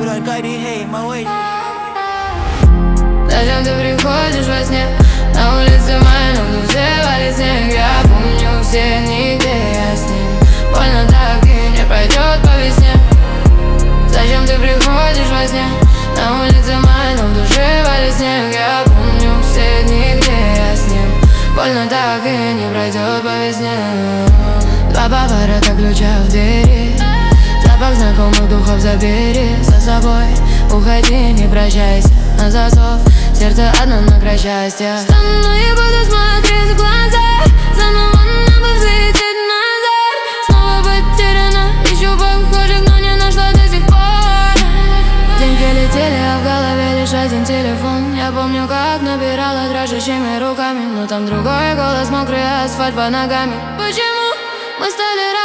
Аркадий, hey, my way. Зачем ты приходишь во сне? На улице май, но в душе валит снег. Я помню все дни, где я с ним. Больно так и не пройдет по весне. Зачем ты приходишь во сне? На улице май, но в душе валит снег. Я помню все дни, где я с ним. Больно так и не пройдет по весне. Два поворота ключа в двери. Запах знакомых духов забери за собой. Уходи, не прощайся на засов. Сердце одно на край счастья. Стану и буду смотреть в глаза. Заново нам бы взлететь назад. Снова потеряна, ищу похожих, но не нашла до сих пор. Деньги летели, а в голове лишь один телефон. Я помню, как набирала дрожащими руками, но там другой голос, мокрый асфальт под ногами. Почему мы стали